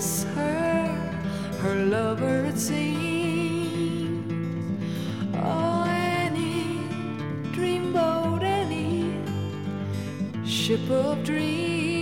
miss her, her lover it seems. Oh, Annie, dreamboat Annie, ship of dreams.